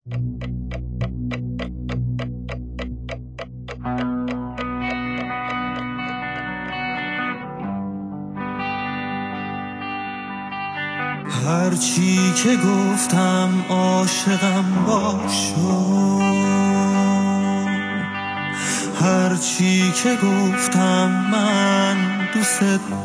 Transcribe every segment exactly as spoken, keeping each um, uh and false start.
هرچی که گفتم عاشقم باشو، هرچی که گفتم من دوست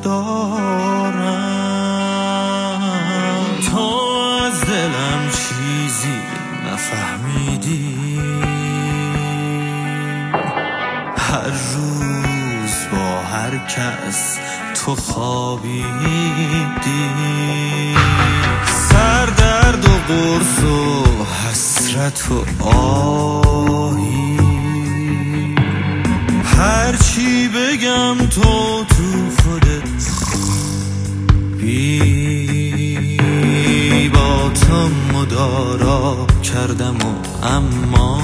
دارم. تو از دلم چیزی نفهمیدی، هر روز با هر کس تو خوابیدی. سردرد و قرص و حسرت و آهی، هرچی بگم تو تو خودت بی. با تو مدارا کردم و اما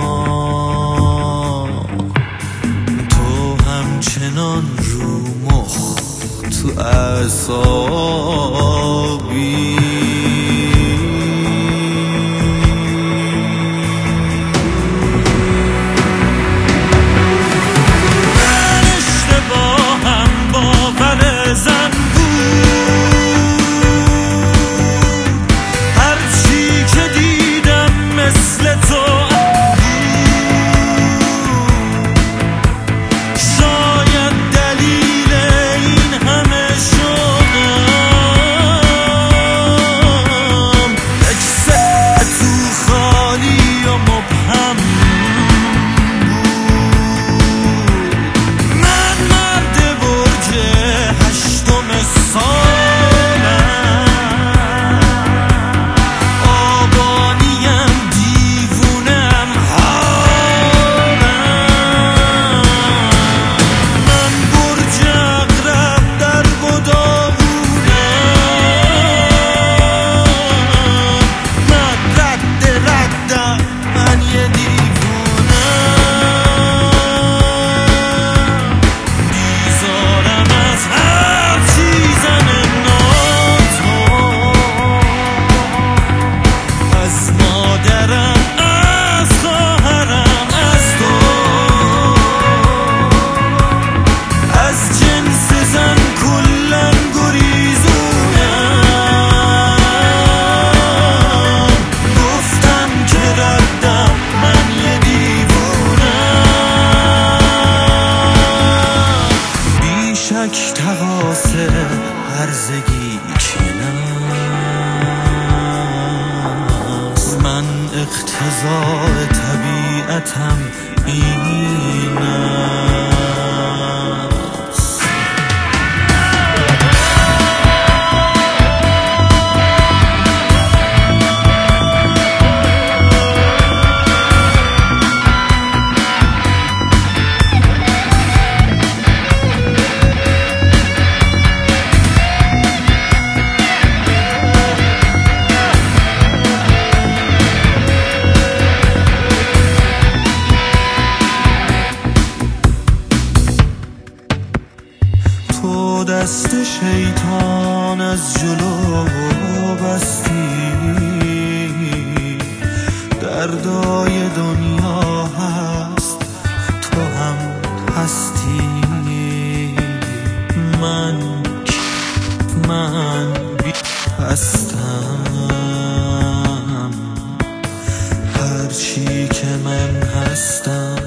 تو همچنان رو مخ تو اعصابی. تقاسه هرزگی کناست، من اقتضاء طبیعتم این است. تو دست شیطان از جلو بستی، دردای دنیا هست تو هم هستی. من من بی هستم، هرچی که من هستم